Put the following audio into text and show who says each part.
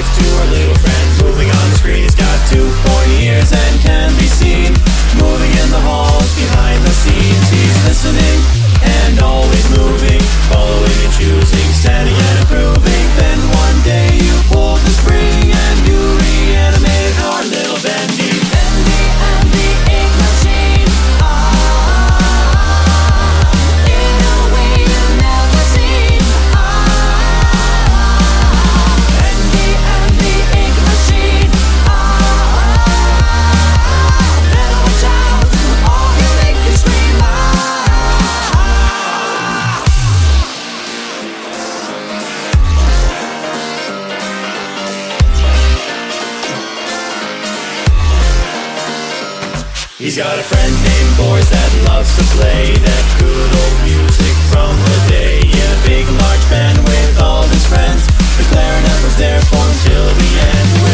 Speaker 1: life to our little friend. Moving on the screen, he's got 2 pointy ears and can be seen moving in the halls behind the scenes. He's listening and always moving, following and choosing, standing and approving. Then one day you pulled the spring and you reanimated our little Bendy.
Speaker 2: Bendy and the ink machine. In a way you've never seen. Bendy and the ink machine. Better watch out, or he'll make you scream.
Speaker 1: He's got a friend named Boris that loves to play that good old music from the day. In a big large band with all his friends, the clarinet was there for him till the end.